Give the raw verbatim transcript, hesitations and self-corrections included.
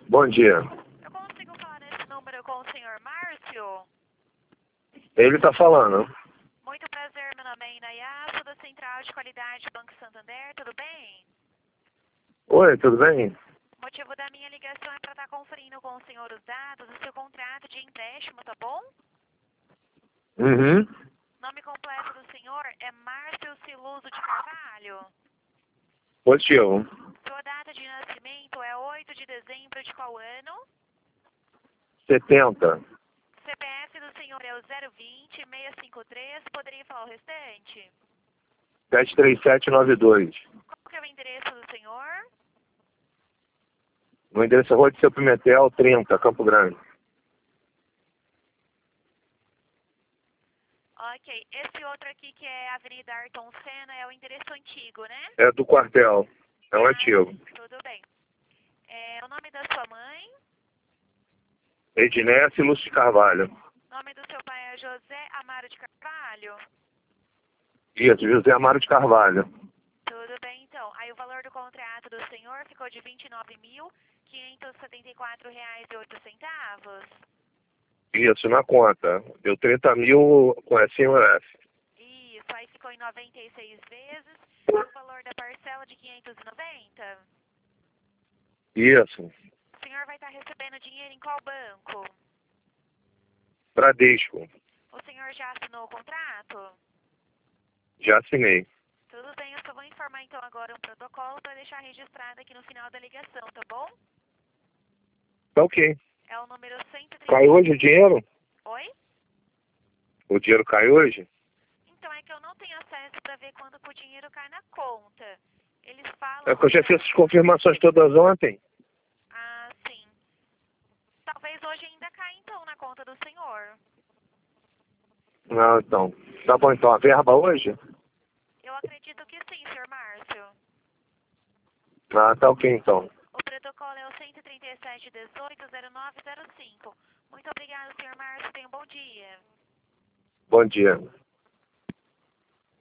Bom dia. Eu consigo falar nesse número com o senhor Márcio? Ele tá falando. Muito prazer, meu nome é Inayá, sou da Central de Qualidade Banco Santander, tudo bem? Oi, tudo bem? O motivo da minha ligação é para estar conferindo com o senhor os dados do seu contrato de empréstimo, tá bom? Uhum. Nome completo do senhor é Márcio Siluso de Carvalho. Positivo. Sua data de nascimento é oito de dezembro de qual ano? setenta. C P F do senhor é o zero vinte, seiscentos e cinquenta e três, poderia falar o restante? sete três sete nove dois. Qual que é o endereço do senhor? No endereço é Rua de Seu Pimentel, trinta, Campo Grande. Ok, esse outro aqui que é Avenida Ayrton Senna é o endereço antigo, né? É do quartel. É um Ah, antigo. tudo bem. É, o nome da sua mãe? Ednesse Lúcio de Carvalho. O nome do seu pai é José Amaro de Carvalho? Isso, José Amaro de Carvalho. Tudo bem, então. Aí o valor do contrato do senhor ficou de vinte e nove mil, quinhentos e setenta e quatro reais e oito centavos. Isso, na conta. Deu trinta mil com S M S. Isso, aí ficou em noventa e seis vezes. E o valor da parcela de quinhentos e noventa? Isso. O senhor vai estar recebendo dinheiro em qual banco? Bradesco. O senhor já assinou o contrato? Já assinei. Tudo bem, eu só vou informar então agora um protocolo para deixar registrado aqui no final da ligação, tá bom? Tá ok. É o número cento e trinta. Cai hoje o dinheiro? Oi? O dinheiro cai hoje? Então é que eu não tenho acesso para ver quando que o dinheiro cai na conta. Eles falam... É que eu já fiz essas confirmações todas ontem. Ah, sim. Talvez hoje ainda caia então na conta do senhor. Não, então. Tá bom, então. A verba hoje? Eu acredito que sim, senhor Márcio. Ah, tá ok, então. O protocolo é o cento e trinta e sete, dezoito, zero nove zero cinco. Muito obrigada, senhor Márcio. Tenha um bom dia. Bom dia.